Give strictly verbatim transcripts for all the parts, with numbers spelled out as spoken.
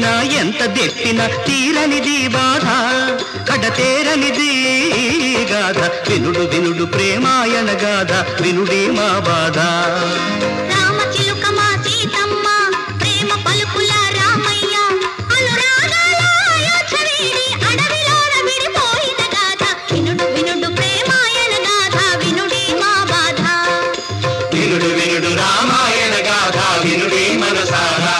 చెప్పినా ఎంత దెప్పినా తీరనిది బాధ కడతేరనిది గాథ వినుడు వినుడు ప్రేమాయణ గాథ వినుడి మా బాధ రామచిలుక మా సీతమ్మ ప్రేమ పలుకుల రామయ్య అనురాగాల అయోధ్య వీడి అడవిలోన విడిపోయిన గాథ వినుడు వినుడు ప్రేమాయణ గాథ వినుడి మా బాధ వినుడు వినుడు రామాయణ గాథ వినుడి మనసారా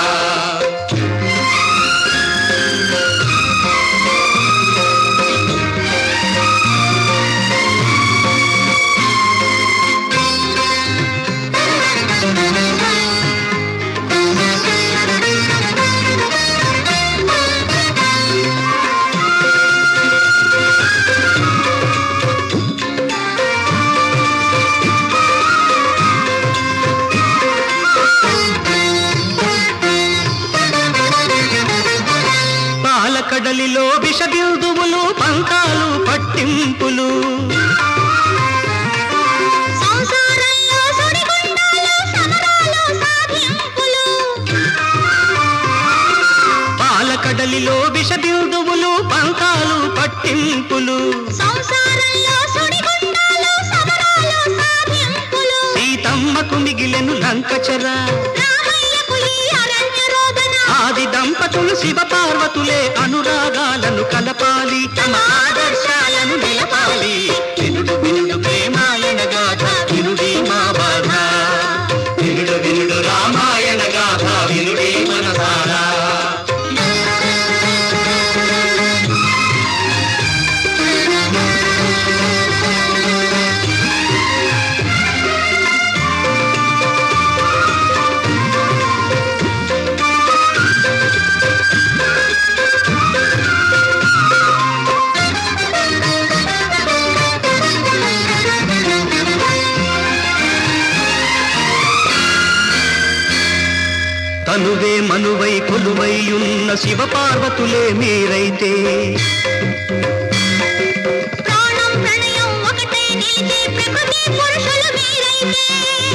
కడలిలో విష బిందువులు పంకాలు పట్టింపులు సంసారంలో సుడిగుండాలు సమరాలు సాధింపులు పాలకడలిలో విష బిందువులు పంకాలు పట్టింపులు సంసారంలో సుడిగుండాలు సమరాలు సాధింపులు సీతమ్మకు మిగిలెను లంకచర ఆది దంపతులు శివ పార్వతులే అనురాగాలను కలపాలి తమ ఆదర్శాలను నిలపాలి వినుడు వినుడు ప్రేమాయణ గాథ వినుడి మా బాధ వినుడు వినుడు రామాయణ గాథ వినుడి మనసారా తనువే మనువై కొలువై ఉన్న శివ పార్వతులే మీరైతే ప్రాణం ప్రణయం ఒకటే నిలిచే ప్రకృతి పురుషులు మీరైతే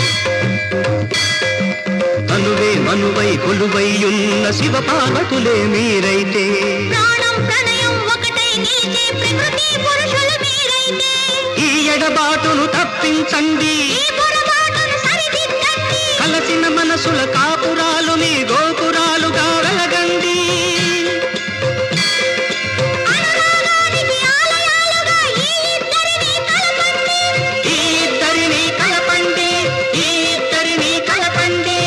తనువే మనువై కొలువై ఉన్న శివ పార్వతులే మీరైతే ప్రాణం ప్రణయం ఒకటే నిలిచే ప్రకృతి పురుషులు మీరైతే ఈ ఎడబాటును తప్పించండి కలసిన మనసుల కాపురాలు మీ గోపురాలుగా వెలగండి ఈ ఇద్దరిని కలపండి ఈ ఇద్దరిని కలపండి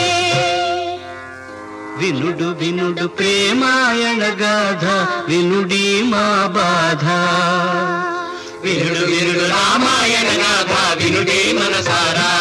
వినుడు వినుడు ప్రేమాయణ గాథ వినుడి మా బాధ వినుడు వినుడు రామాయణ గాథ వినుడి మనసారా